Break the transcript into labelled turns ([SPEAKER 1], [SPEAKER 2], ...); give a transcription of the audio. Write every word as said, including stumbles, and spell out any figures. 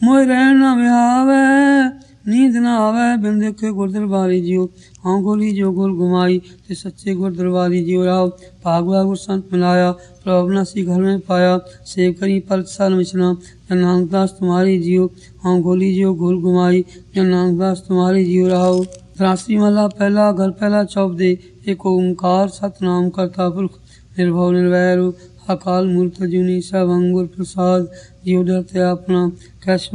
[SPEAKER 1] मोह रहन ना विहावै, नींद ना आवे बिन देखे गुर दरबारी जियो। हाँ गोली जो गुर गुमाई, ते सच्चे गुर दरबारी जियो राव। भागवा गुर संत मिलाया, प्रभु अविनाशी घर में पाया। सेव करी पर सन विचना, जन नानक दास तुम्हारी जियो। हाँ गोली जो गुर गुमाई, जन नानक दास तुम्हारी जियो राव। राशि महला पहला, घर पहला चौप दे। एक ओंकार सतनाम करता पुरख, निर्भव निर्वैर अकाल मूर्त अजूनी सब अंगुर प्रसाद। जियो डरते अपना कैश